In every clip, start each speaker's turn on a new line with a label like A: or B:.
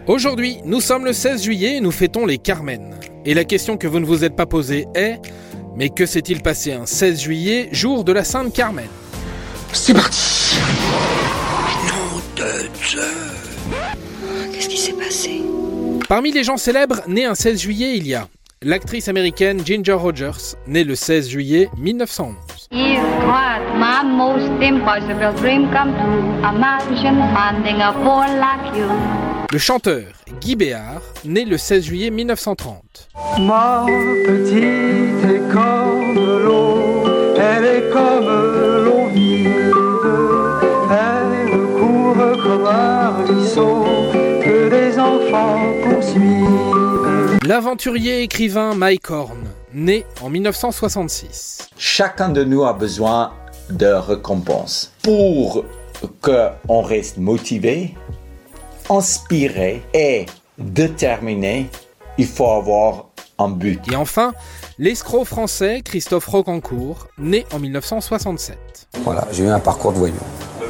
A: Aujourd'hui, nous sommes le 16 juillet et nous fêtons les Carmen. Et la question que vous ne vous êtes pas posée est: mais que s'est-il passé un 16 juillet, jour de la Sainte Carmen?
B: C'est parti. Nom de Dieu.
C: Qu'est-ce qui s'est passé?
A: Parmi les gens célèbres nés un 16 juillet, il y a l'actrice américaine Ginger Rogers, née le 16 juillet 1911.
D: It was my most impossible dream come true. Imagine finding a boy like you.
A: Le chanteur Guy Béard, né le 16 juillet 1930.
E: Ma petite est comme l'eau, elle est comme l'eau vide, elle court comme un ruisseau que des enfants poursuivent.
A: L'aventurier écrivain Mike Horn, né en 1966.
F: Chacun de nous a besoin de récompense. Pour qu'on reste motivé, inspiré et déterminé, il faut avoir un but.
A: Et enfin, l'escroc français Christophe Rocancourt, né en 1967.
G: Voilà, j'ai eu un parcours de voyou.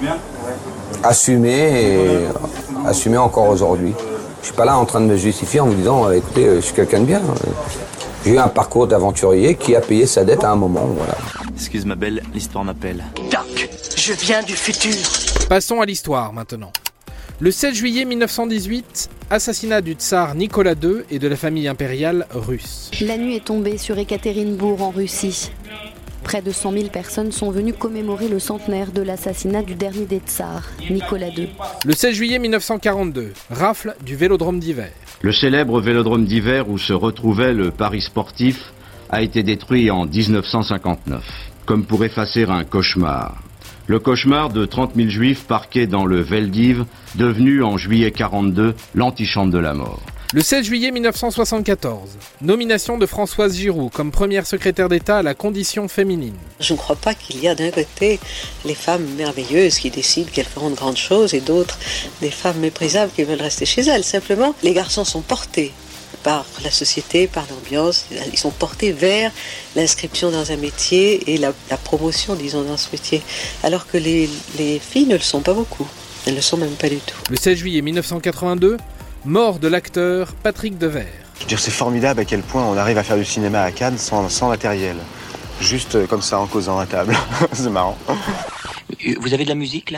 G: Assumé encore aujourd'hui. Je suis pas là en train de me justifier en me disant écoutez, je suis quelqu'un de bien. J'ai eu un parcours d'aventurier qui a payé sa dette à un moment, voilà.
H: Excuse ma belle, l'histoire m'appelle.
B: Doc, je viens du futur.
A: Passons à l'histoire maintenant. Le 16 juillet 1918, assassinat du tsar Nicolas II et de la famille impériale russe.
I: La nuit est tombée sur Ekaterinbourg en Russie. Près de 100 000 personnes sont venues commémorer le centenaire de l'assassinat du dernier des tsars, Nicolas II.
A: Le 16 juillet 1942, rafle du Vélodrome d'hiver.
J: Le célèbre Vélodrome d'hiver où se retrouvait le Paris sportif a été détruit en 1959, comme pour effacer un cauchemar. Le cauchemar de 30 000 juifs parqués dans le Veldiv, devenu en juillet 42 l'antichambre de la mort.
A: Le 16 juillet 1974, nomination de Françoise Giroud comme première secrétaire d'État à la condition féminine.
C: Je ne crois pas qu'il y a d'un côté les femmes merveilleuses qui décident qu'elles feront de grandes choses et d'autres des femmes méprisables qui veulent rester chez elles. Simplement, les garçons sont portés par la société, par l'ambiance, ils sont portés vers l'inscription dans un métier et la promotion, disons, dans ce métier. Alors que les filles ne le sont pas beaucoup, elles ne le sont même pas du tout.
A: Le 16 juillet 1982, mort de l'acteur Patrick Devers.
K: Je veux dire, c'est formidable à quel point on arrive à faire du cinéma à Cannes sans matériel. Juste comme ça, en causant à table. C'est marrant.
H: Vous avez de la musique, là ?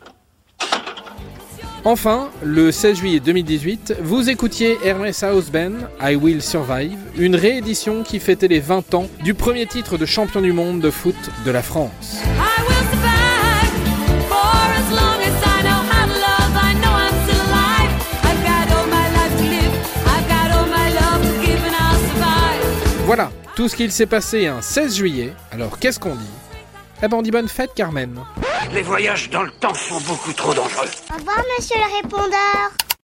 A: Enfin, le 16 juillet 2018, vous écoutiez Hermès House Band, I Will Survive, une réédition qui fêtait les 20 ans du premier titre de champion du monde de foot de la France. Voilà, tout ce qu'il s'est passé un 16 juillet, alors qu'est-ce qu'on dit? Eh ben on dit bonne fête Carmen.
B: Les voyages dans le temps sont beaucoup trop dangereux.
L: Au revoir monsieur le répondeur.